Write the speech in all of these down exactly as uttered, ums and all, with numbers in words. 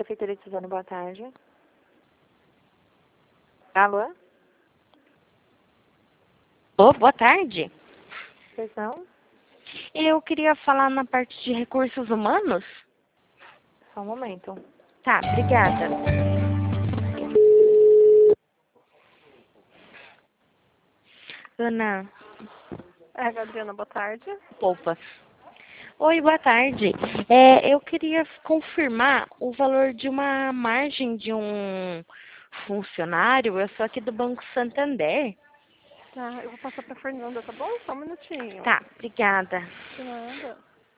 Prefeitura de Suzano, boa tarde. Alô? Ô, boa tarde. Vocês são? Eu queria falar na parte de recursos humanos. Só um momento. Tá, obrigada. Ana É, Adriana, boa tarde. Poupas. Oi, boa tarde. É, eu queria confirmar o valor de uma margem de um funcionário. Eu sou aqui do Banco Santander. Tá, eu vou passar pra Fernanda, tá bom? Só um minutinho. Tá, obrigada. De nada.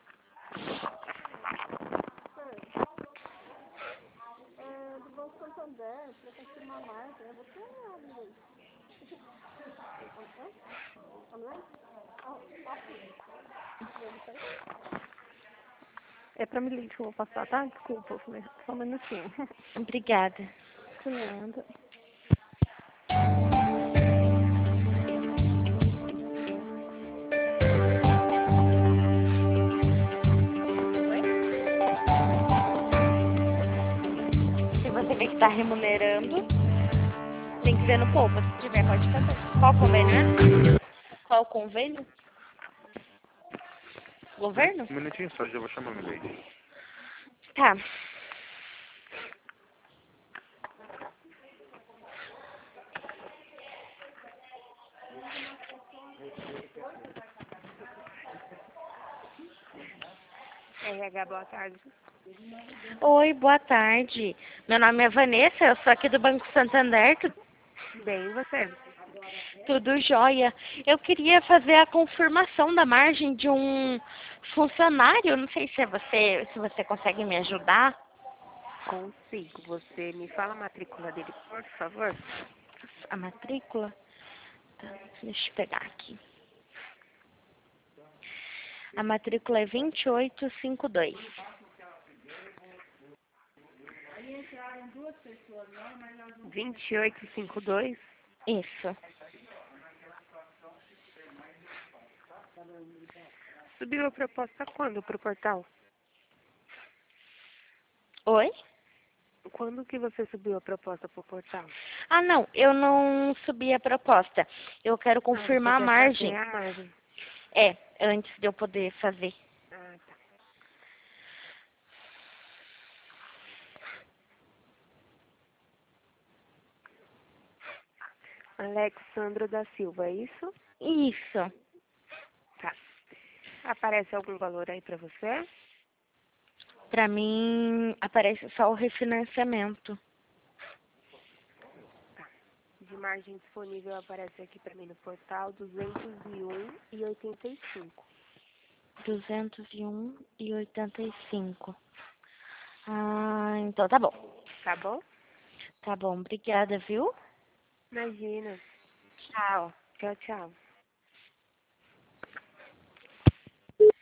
É, do Banco Santander, pra confirmar a margem, é você ou a Luiz? A Luiz? É pra Milene que eu vou passar, tá? Desculpa, só um minutinho. Obrigada. De nada. Se você vê que está remunerando, tem que ver no Poupa. Se tiver, pode fazer. Qual convênio é? Qual convênio? Governo? Um minutinho só, já vou chamar a Milene. Tá. R H, boa tarde. Oi, boa tarde. Meu nome é Vanessa, eu sou aqui do Banco Santander. Tu- Bem, e você? Tudo jóia. Eu queria fazer a confirmação da margem de um funcionário. Não sei se é você, se você consegue me ajudar. Consigo. Você me fala a matrícula dele, por favor? A matrícula? Tá, deixa eu pegar aqui. A matrícula é vinte e oito cinquenta e dois. vinte e oito cinquenta e dois. Isso. Subiu a proposta quando pro portal? Oi? Quando que você subiu a proposta pro portal? Ah, não, eu não subi a proposta. Eu quero Ah, você confirmar a quer fazer margem. a margem. É, antes de eu poder fazer. Ah, tá. Alexandro da Silva, é isso? Isso. Tá. Aparece algum valor aí pra você? Pra mim, aparece só o refinanciamento. De margem disponível aparece aqui pra mim no portal duzentos e um e oitenta e cinco. duzentos e um e oitenta e cinco. Ah, então tá bom. Tá bom? Tá bom, obrigada, viu? Imagina. Tchau. Tchau, tchau.